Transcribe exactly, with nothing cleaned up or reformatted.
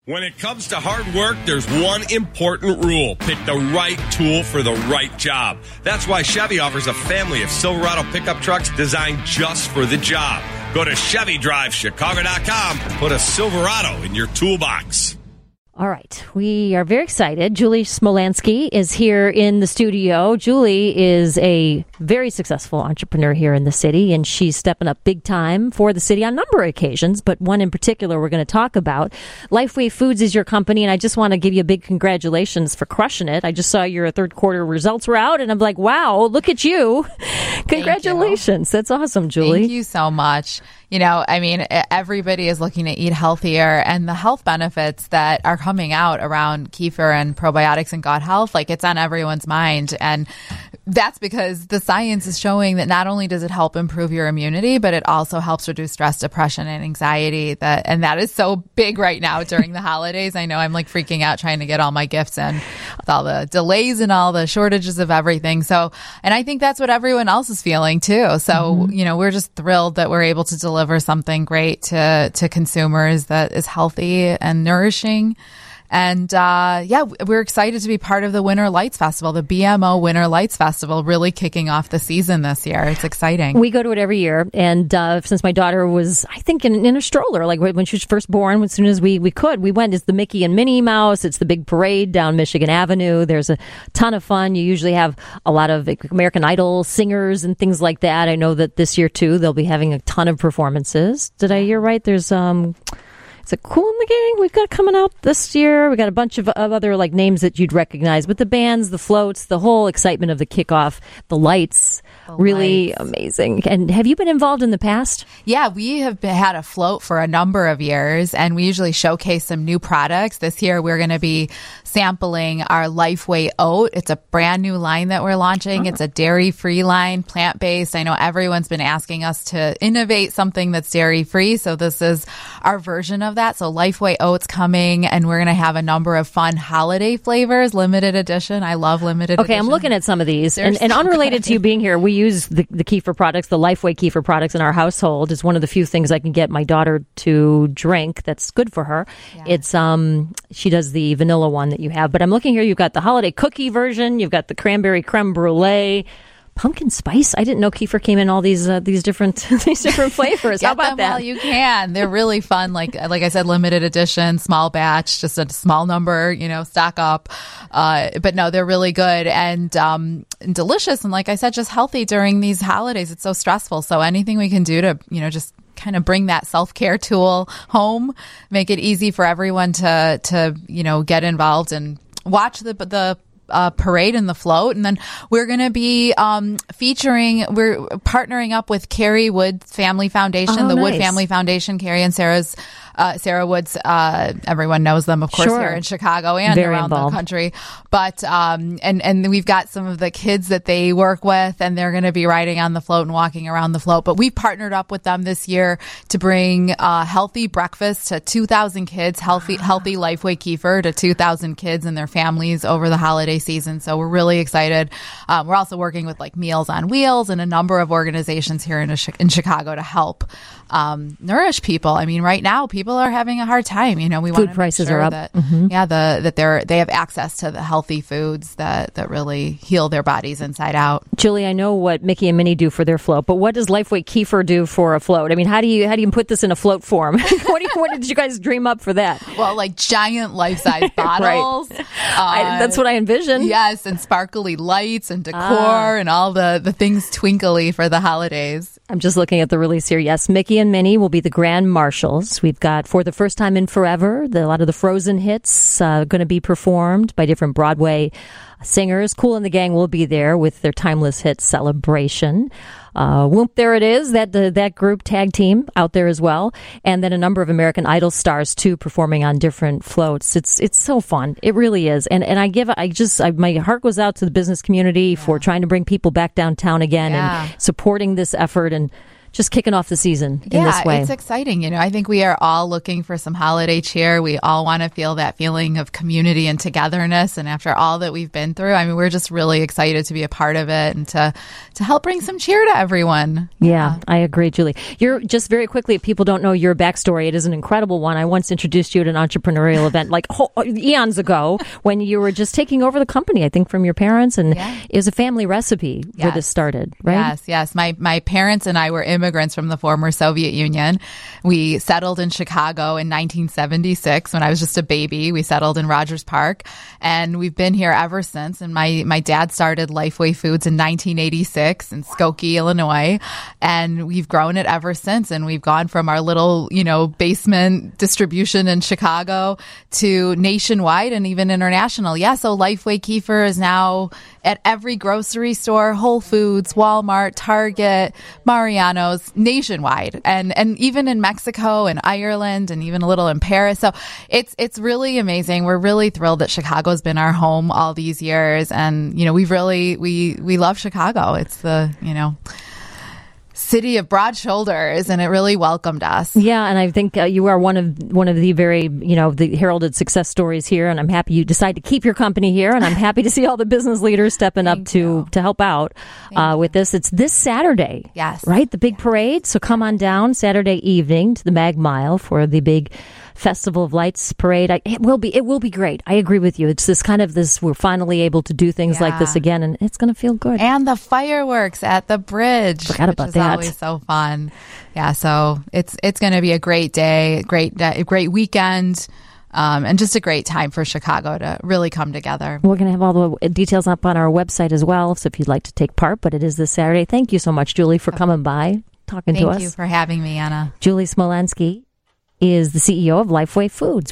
When it comes to hard work, there's one important rule. Pick the right tool for the right job. That's why Chevy offers a family of Silverado pickup trucks designed just for the job. Go to Chevy Drive Chicago dot com and put a Silverado in your toolbox. All right. We are very excited. Julie Smolansky is here in the studio. Julie is a very successful entrepreneur here in the city, and she's stepping up big time for the city on a number of occasions, but one in particular we're going to talk about. Lifeway Foods is your company, and I just want to give you a big congratulations for crushing it. I just saw your third quarter results were out, and I'm like, wow, look at you. Congratulations. That's awesome, Julie. Thank you so much. You know, I mean, everybody is looking to eat healthier, and the health benefits that are coming out around kefir and probiotics and gut health, like it's on everyone's mind. And that's because the science is showing that not only does it help improve your immunity, but it also helps reduce stress, depression, and anxiety. That and that is so big right now during the holidays. I know I'm like freaking out trying to get all my gifts in with all the delays and all the shortages of everything. So, and I think that's what everyone else is feeling too. So, mm-hmm. you know, we're just thrilled that we're able to deliver deliver something great to to consumers that is healthy and nourishing. And uh, yeah, we're excited to be part of the Winter Lights Festival, the B M O Winter Lights Festival, really kicking off the season this year. It's exciting. We go to it every year. And uh, since my daughter was, I think, in, in a stroller, like when she was first born, as soon as we, we could, we went. It's the Mickey and Minnie Mouse. It's the big parade down Michigan Avenue. There's a ton of fun. You usually have a lot of American Idol singers and things like that. I know that this year, too, they'll be having a ton of performances. Did I hear right? There's... um. Is it Cool in the Gang we've got coming out this year? We got a bunch of, of other like names that you'd recognize, but the bands, the floats, the whole excitement of the kickoff, the lights, the really lights. Amazing. And have you been involved in the past? Yeah, we have been, had a float for a number of years, and we usually showcase some new products. This year, we're going to be sampling our Lifeway Oat. It's a brand new line that we're launching. Oh. It's a dairy-free line, plant-based. I know everyone's been asking us to innovate something that's dairy-free, so this is our version of that. So Lifeway Oats coming, and we're going to have a number of fun holiday flavors, limited edition. I love limited okay, edition. Okay, I'm looking at some of these. They're and, so and unrelated good. to you being here, we use the, the kefir products, the Lifeway kefir products in our household. It's one of the few things I can get my daughter to drink that's good for her. Yeah. It's um, she does the vanilla one that you have. But I'm looking here, you've got the holiday cookie version, you've got the cranberry creme brulee, pumpkin spice. I didn't know kefir came in all these uh, these different these different flavors. How about them that? While you can. They're really fun. Like like I said, limited edition, small batch, just a small number. You know, stock up. Uh, but no, they're really good and um, and delicious. And like I said, just healthy during these holidays. It's so stressful. So anything we can do to you know just kind of bring that self-care tool home, make it easy for everyone to to you know get involved and watch the the. Uh, parade and the float. And then we're going to be um, featuring, we're partnering up with Carrie Wood's Family Foundation, oh, the nice. Wood Family Foundation, Carrie and Sarah's, uh, Sarah Wood's, uh, everyone knows them, of course, sure. here in Chicago and Very around involved. the country. But, um, and, and we've got some of the kids that they work with, and they're going to be riding on the float and walking around the float. But we partnered up with them this year to bring uh, healthy breakfast to two thousand kids, healthy, healthy Lifeway kefir to two thousand kids and their families over the holiday season. So we're really excited. Um, we're also working with like Meals on Wheels and a number of organizations here in, in Chicago to help um, nourish people. I mean, right now people are having a hard time. You know, we want food prices sure are up. That, mm-hmm. Yeah, the that they're they have access to the healthy foods that that really heal their bodies inside out. Julie, I know what Mickey and Minnie do for their float, but what does Lifeway kefir do for a float? I mean, how do you how do you put this in a float form? what, do you, what did you guys dream up for that? Well, like giant life-size bottles. right. uh, I, that's what I envisioned. Yes, and sparkly lights and decor ah. and all the, the things twinkly for the holidays. I'm just looking at the release here. Yes, Mickey and Minnie will be the grand marshals. We've got For the First Time in Forever, the, a lot of the Frozen hits uh, going to be performed by different Broadway singers. Cool and the Gang will be there with their timeless hit Celebration. Uh, Whoop, there it is, that uh, that group tag team out there as well. And then a number of American Idol stars, too, performing on different floats. It's it's so fun. It really is. And and I give, I just, I, my heart goes out to the business community yeah. for trying to bring people back downtown again yeah. and supporting this effort and just kicking off the season in yeah, this way. It's exciting. You know, I think we are all looking for some holiday cheer. We all want to feel that feeling of community and togetherness. And after all that we've been through, I mean, we're just really excited to be a part of it and to, to help bring some cheer to everyone. Yeah, yeah, I agree, Julie. You're just very quickly, if people don't know your backstory, it is an incredible one. I once introduced you at an entrepreneurial event like ho- eons ago when you were just taking over the company, I think, from your parents. And yeah. it was a family recipe yes. where this started, right? Yes, yes. My, my parents and I were immigrants from the former Soviet Union. We settled in Chicago in nineteen seventy-six when I was just a baby. We settled in Rogers Park, and we've been here ever since. And my, my dad started Lifeway Foods in nineteen eighty-six in Skokie, Illinois, and we've grown it ever since. And we've gone from our little, you know, basement distribution in Chicago to nationwide and even international. Yeah, so Lifeway Kefir is now at every grocery store, Whole Foods, Walmart, Target, Mariano's, nationwide, and and even in Mexico and Ireland and even a little in Paris. So it's it's really amazing. We're really thrilled that Chicago's been our home all these years, and you know we've really we we love Chicago. It's the you know. city of broad shoulders, and it really welcomed us. Yeah, and I think uh, you are one of one of the very, you know, the heralded success stories here, and I'm happy you decide to keep your company here, and I'm happy to see all the business leaders stepping up to you. to help out uh, with this. It's this Saturday, yes, right? The big parade. So come on down Saturday evening to the Mag Mile for the big Festival of Lights parade. I, it will be it will be great. I agree with you. It's this kind of this. We're finally able to do things yeah. like this again, and it's going to feel good. And the fireworks at the bridge. Forgot about which is that. Always so fun. Yeah, so it's it's going to be a great day, great a great weekend, um, and just a great time for Chicago to really come together. We're going to have all the details up on our website as well, so if you'd like to take part. But it is this Saturday. Thank you so much, Julie, for coming by, talking Thank to us. Thank you for having me, Anna. Julie Smolensky is the C E O of Lifeway Foods.